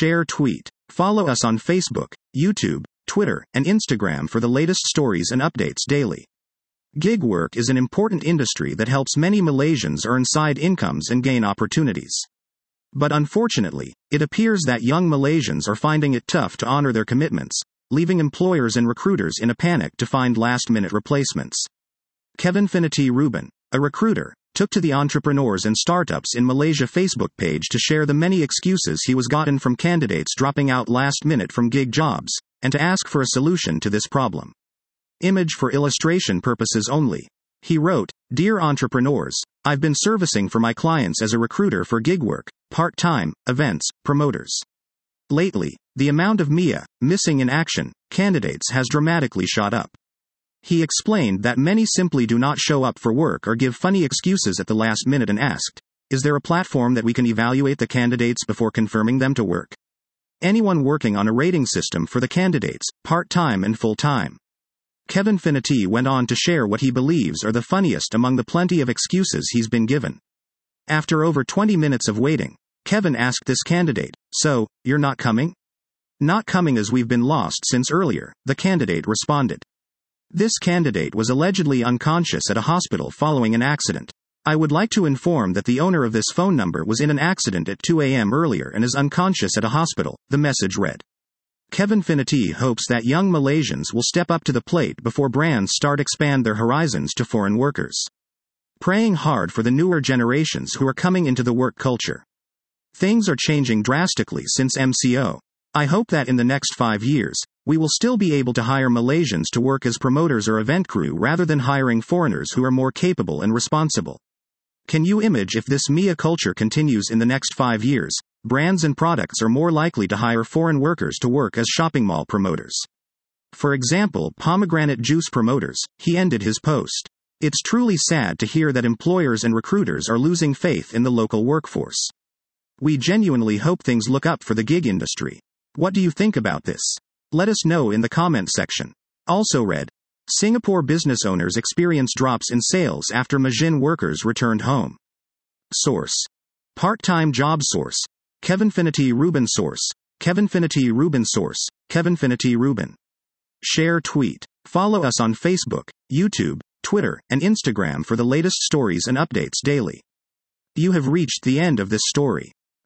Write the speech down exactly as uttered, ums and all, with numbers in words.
Share tweet. Follow us on Facebook, YouTube, Twitter, and Instagram for the latest stories and updates daily. Gig work is an important industry that helps many Malaysians earn side incomes and gain opportunities. But unfortunately, it appears that young Malaysians are finding it tough to honor their commitments, leaving employers and recruiters in a panic to find last-minute replacements. Kevin Finity Ruben, a recruiter, took to the Entrepreneurs and Startups in Malaysia Facebook page to share the many excuses he was gotten from candidates dropping out last minute from gig jobs, and to ask for a solution to this problem. Image for illustration purposes only. He wrote, "Dear entrepreneurs, I've been servicing for my clients as a recruiter for gig work, part-time, events, promoters. Lately, the amount of M I A, missing in action, candidates has dramatically shot up." He explained that many simply do not show up for work or give funny excuses at the last minute and asked, "Is there a platform that we can evaluate the candidates before confirming them to work? Anyone working on a rating system for the candidates, part-time and full-time?" Kevin Finity went on to share what he believes are the funniest among the plenty of excuses he's been given. After over twenty minutes of waiting, Kevin asked this candidate, "So, you're not coming?" "Not coming as we've been lost since earlier," the candidate responded. This candidate was allegedly unconscious at a hospital following an accident. "I would like to inform that the owner of this phone number was in an accident at two a.m. earlier and is unconscious at a hospital," the message read. Kevin Finity hopes that young Malaysians will step up to the plate before brands start expand their horizons to foreign workers. Praying hard for the newer generations who are coming into the work culture. Things are changing drastically since M C O. I hope that in the next five years, we will still be able to hire Malaysians to work as promoters or event crew rather than hiring foreigners who are more capable and responsible. Can you imagine if this M I A culture continues in the next five years? Brands and products are more likely to hire foreign workers to work as shopping mall promoters. For example, pomegranate juice promoters, he ended his post. It's truly sad to hear that employers and recruiters are losing faith in the local workforce. We genuinely hope things look up for the gig industry. What do you think about this? Let us know in the comment section. Also read, Singapore business owners experience drops in sales after Majin workers returned home. Source. Part-time job source. Kevin Finity Ruben source. Kevin Finity Ruben source. Kevin Finity Ruben. Share tweet. Follow us on Facebook, YouTube, Twitter, and Instagram for the latest stories and updates daily. You have reached the end of this story.